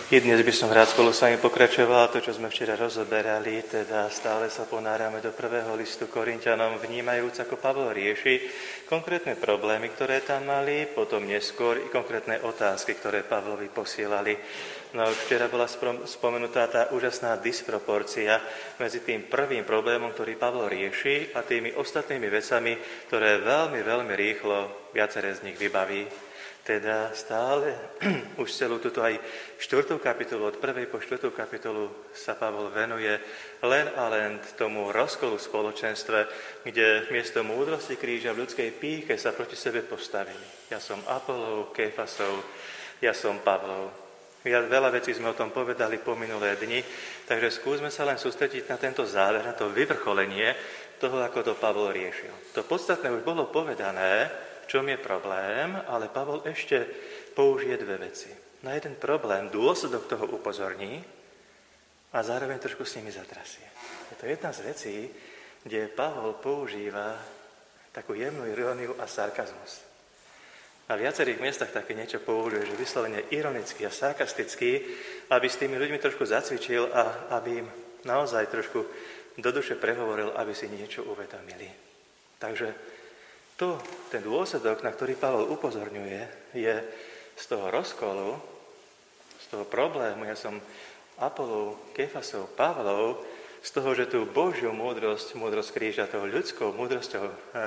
I dnes by som rád spolu s vami pokračoval to, čo sme včera rozoberali, teda stále sa ponárame do prvého listu Korinťanom, vnímajúc, ako Pavol rieši konkrétne problémy, ktoré tam mali, potom neskôr i konkrétne otázky, ktoré Pavlovi posielali. No včera bola spomenutá tá úžasná disproporcia medzi tým prvým problémom, ktorý Pavol rieši, a tými ostatnými vecami, ktoré veľmi, veľmi rýchlo viaceré z nich vybaví. Teda stále už celú túto aj 4. kapitolu, od 1. po 4. kapitolu sa Pavol venuje len a len tomu rozkolu v spoločenstve, kde miesto múdrosti kríža v ľudskej pýche sa proti sebe postavili. Ja som Apolov, Kéfasov, ja som Pavlov. Veľa vecí sme o tom povedali po minulé dni, takže skúsme sa len sústrediť na tento záver, na to vyvrcholenie toho, ako to Pavol riešil. To podstatné už bolo povedané, v čom je problém, ale Pavol ešte použije dve veci. Na jeden problém dôsledok toho upozorní a zároveň trošku s nimi zatrasie. Je to jedna z vecí, kde Pavol používa takú jemnú iróniu a sarkazmus. Na viacerých miestach také niečo použije, že vyslovene ironicky a sarkasticky, aby s tými ľuďmi trošku zacvičil a aby im naozaj trošku do duše prehovoril, aby si niečo uvedomili. Takže ten dôsledok, na ktorý Pavol upozorňuje, je z toho rozkolu, z toho problému, ja som Apolov, Kéfasov, Pavlov, z toho, že tú Božiu múdrosť kríža tou ľudskou múdrosťou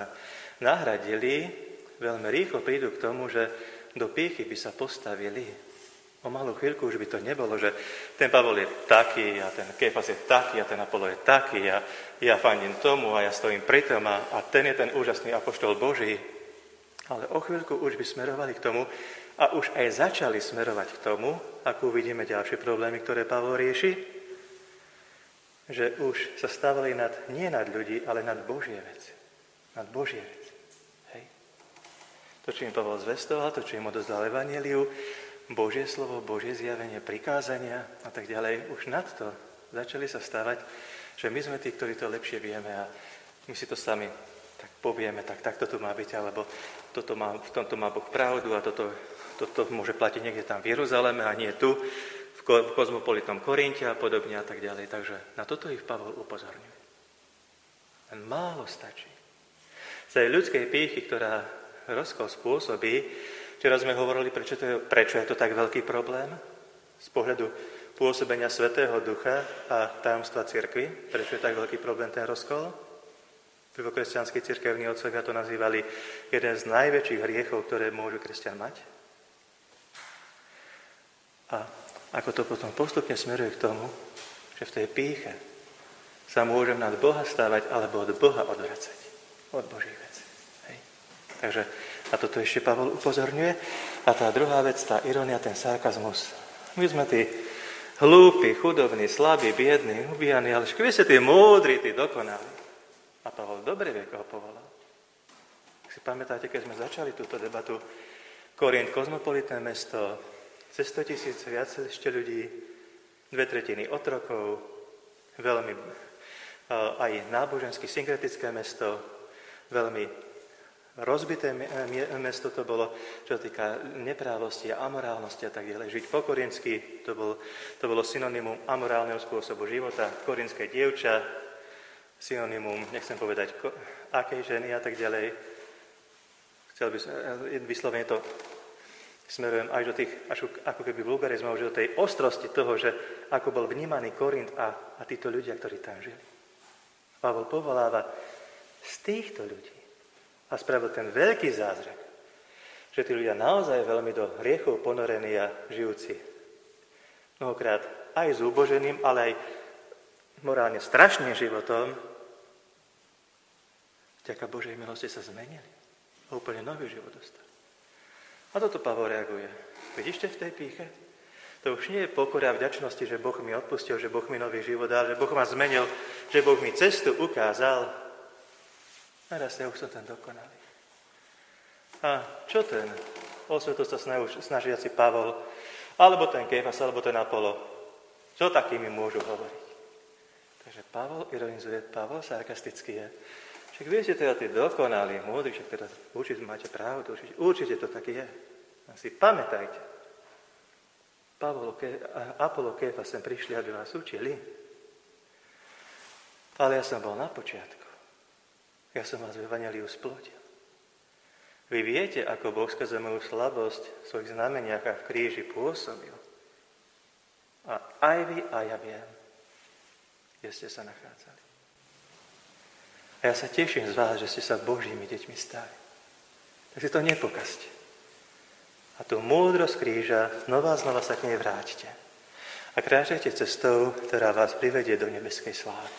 nahradili, veľmi rýchlo prídu k tomu, že do pýchy by sa postavili. O malú chvíľku už by to nebolo, že ten Pavol je taký a ten Kéfas je taký a ten Apollo je taký a ja fandím tomu a ja stojím pri tom a ten je ten úžasný apoštol Boží. Ale o chvíľku už by smerovali k tomu a už aj začali smerovať k tomu, ako uvidíme ďalšie problémy, ktoré Pavol rieši, že už sa stavali nie nad ľudí, ale nad Božie veci. Nad Božie veci. Hej. To, čo im Pavol zvestoval, to, čo im odozdal evanjeliu, Božie slovo, Božie zjavenie, prikázania a tak ďalej. Už nad to začali sa stavať, že my sme tí, ktorí to lepšie vieme a my si to sami tak povieme, takto to má byť, alebo v tomto má Boh pravdu a toto môže platiť niekde tam v Jeruzaleme a nie tu, v kozmopolitnom Korinte a podobne a tak ďalej. Takže na toto ich Pavol upozorňuje. Len málo stačí. Z tej ľudskej pýchy, ktorá rozkol spôsobí, včera sme hovorili, prečo je to tak veľký problém z pohľadu pôsobenia Svätého Ducha a tajomstva cirkvi. Prečo je tak veľký problém ten rozkol? Prvokresťanskí cirkevní otcovia to nazývali jeden z najväčších hriechov, ktoré môžu kresťan mať. A ako to potom postupne smeruje k tomu, že v tej pýche sa môžem nad Boha stávať alebo od Boha odvracať. Od Božích vecí. Hej. Takže a toto ešte Pavol upozorňuje. A tá druhá vec, tá irónia, ten sarkazmus. My sme tí hlúpi, chudobní, slabí, biední, ubíjani, ale vy ste tí múdri, tí dokonali. A Pavol dobre vie, koho povolal. Ak si pamätáte, keď sme začali túto debatu, Korint, kozmopolitné mesto, cez 100 000, viac ešte ľudí, 2/3 otrokov, veľmi aj nábožensky synkretické mesto, veľmi rozbité mesto to bolo, čo sa týka neprávosti a amorálnosti a tak ďalej. Žiť po korinsky, to bolo synonymum amorálneho spôsobu života. Korinské dievča, synonymum, nechcem povedať, akej ženy a tak ďalej. Chcel by som, vyslovene to smerujem až do tých, ako keby vulgarizmov, že do tej ostrosti toho, že ako bol vnímaný Korint a títo ľudia, ktorí tam žili. Pavol povoláva z týchto ľudí a spravil ten veľký zázrak, že tí ľudia naozaj veľmi do hriechov ponorení a žijúci mnohokrát aj s uboženým, ale aj morálne strašným životom, vďaka Božej milosti sa zmenili a úplne nový život dostali. A toto Pavol reaguje. Vidíšte v tej pýche? To už nie je pokora a vďačnosti, že Boh mi odpustil, že Boh mi nový život dal, že Boh ma zmenil, že Boh mi cestu ukázal. A raz ja už som ten dokonalý. A čo ten osvetosť sa snažiaci Pavol, alebo ten Kéfas, alebo ten Apollo, čo takými môžu hovoriť? Takže Pavol ironizuje, Pavol sarkasticky je. Však vy ste teda tí dokonalí, múdri, však teda určite máte pravdu, určite to tak je. A si pamätajte, Apollo, Kéfa sem prišli, aby vás učili. Ale ja som bol na počiatku. Ja som vás v evanjeliu splodil. Vy viete, ako Boh skrze moju slabosť v svojich znameniach a v kríži pôsobil. A aj vy, a ja viem, kde ste sa nachádzali. A ja sa teším z vás, že ste sa Božími deťmi stali. Tak si to nepokazte. A tú múdrosť kríža znova sa k nej vráťte. A kráčajte cestou, ktorá vás privedie do nebeskej slávy.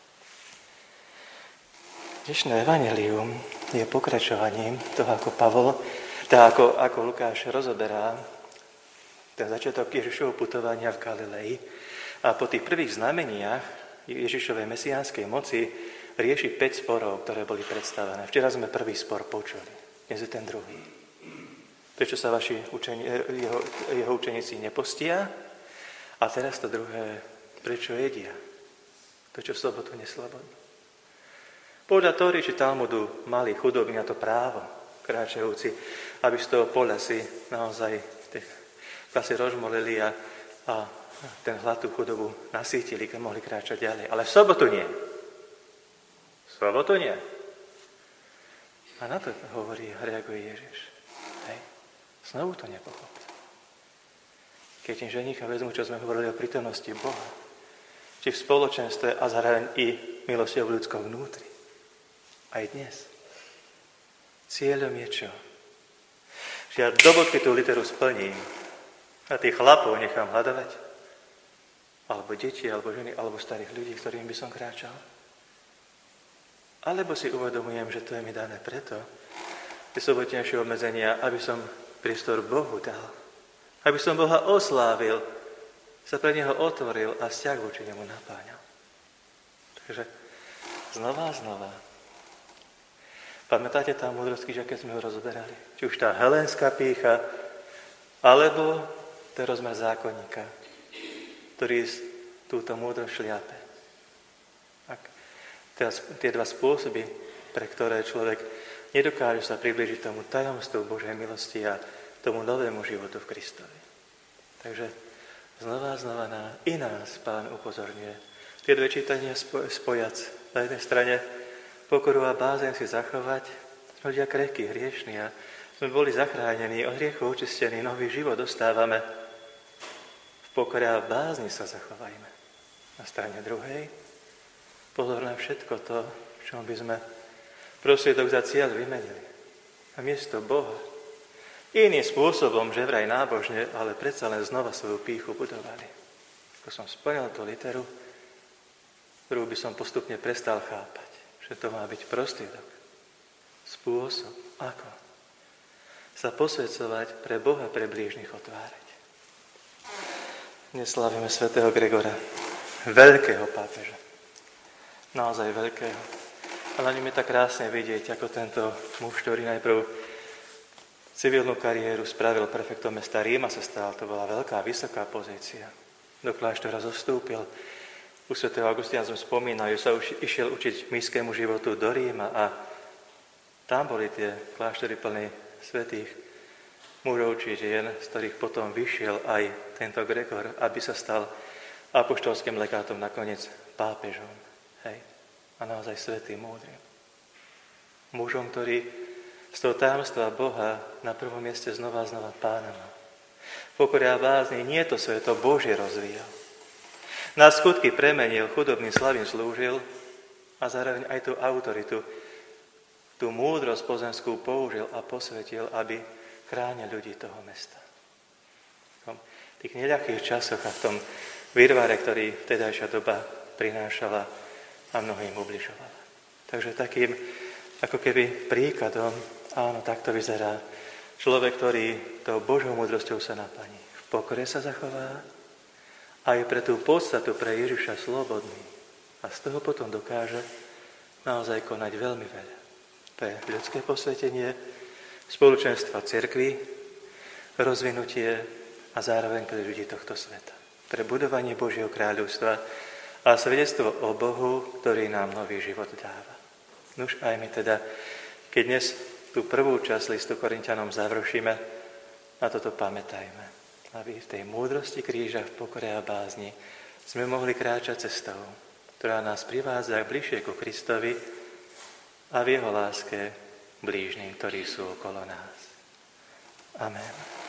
Dnešné evanjelium je pokračovaním toho, ako Lukáš rozoberá ten začiatok Ježišovho putovania v Galilei a po tých prvých znameniach Ježišovej mesiánskej moci rieši 5 sporov, ktoré boli predstavené. Včera sme prvý spor počuli, dnes je ten druhý. Prečo sa jeho učeníci nepostia? A teraz to druhé, prečo jedia? Prečo v sobotu neslobodnú? Podľa Tóry či Talmudu mali chudobní na to právo, kráčajúci, aby z toho poľa si naozaj si rozmolili a ten hlad, tú chudobu nasýtili, keď mohli kráčať ďalej. Ale v sobotu nie. V sobotu nie. A na to hovorí a reaguje Ježiš. Hej. Znovu to nepochopte. Keď im ženícha vezmu, čo sme hovorili o prítomnosti Boha, či v spoločenstve a zároveň i milosťou v ľudskom vnútri. Aj dnes. Cieľom je čo? Že ja do bodky tú literu splním a tých chlapov nechám hľadovať. Alebo deti, alebo ženy, alebo starých ľudí, ktorým by som kráčal. Alebo si uvedomujem, že to je mi dané preto, tie sobotnejšie obmedzenia, aby som priestor Bohu dal. Aby som Boha oslávil, sa pre Neho otvoril a vzťah voči Nemu napáňal. Takže znova. Pamätáte tá múdrosť kríža, keď sme ho rozoberali? Či už tá helénska pýcha, alebo ten rozmer zákonníka, ktorý túto múdrosť šliape. Tie dva spôsoby, pre ktoré človek nedokáže sa priblížiť tomu tajomstvu Božej milosti a tomu novému životu v Kristovi. Takže znova i nás Pán upozorňuje. Tie dve čítania spojac. Na jednej strane pokoru a bázeň si zachovať. Sme ľudia krehkí, hriešní a sme boli zachránení, od hriechov očistení, nový život dostávame. V pokore a bázni sa zachovajme. Na strane druhej pozor na všetko to, v čom by sme prostriedok za cieľ vymenili. A miesto Boha iným spôsobom, že vraj nábožne, ale predsa len znova svoju pýchu budovali. Ako som splnil tú literu, ktorú by som postupne prestal chápať. Že to má byť prostriedok, spôsob, ako sa posväcovať pre Boha, pre blížnych otvárať. Dnes slávime svätého Gregora, veľkého pápeža. Naozaj veľkého. A na ňom je tak krásne vidieť, ako tento muž, ktorý najprv civilnú kariéru spravil prefektom mesta Ríma, sa stal. To bola veľká, vysoká pozícia. Do kláštora zostúpil. U svätého Augustína sme spomínali, že sa išiel učiť mníšskému životu do Ríma a tam boli tie kláštory plné svätých mužov či žien, z ktorých potom vyšiel aj tento Gregor, aby sa stal apoštolským legátom, nakoniec pápežom. Hej. A naozaj svätým, múdrym. Mužom, ktorý z toho tajomstva Boha na prvom mieste znova Pána má. Pokore a bázni nie to sveto Božie rozvíjal. Na skutky premenil, chudobným slabým slúžil a zároveň aj tú autoritu, tú múdrosť pozemskú použil a posvetil, aby chránil ľudí toho mesta. V tých neľahkých časoch a v tom virvare, ktorý vtedajšia doba prinášala a mnohým ubližovala. Takže takým, ako keby príkladom, áno, takto vyzerá človek, ktorý tou Božou múdrosťou sa naplní. V pokore sa zachová, a je pre tú podstatu, pre Ježiša slobodný. A z toho potom dokáže naozaj konať veľmi veľa. Pre ľudské posvetenie, spoločenstva cirkvi, rozvinutie a zároveň pre ľudí tohto sveta. Pre budovanie Božieho kráľovstva a svedectvo o Bohu, ktorý nám nový život dáva. Nuž aj my teda, keď dnes tú prvú časť listu Korinťanom završíme, na toto pamätajme. aby v tej múdrosti kríža, v pokore a bázni sme mohli kráčať cestou, ktorá nás privádza bližšie ku Kristovi a v jeho láske blížnym, ktorí sú okolo nás. Amen.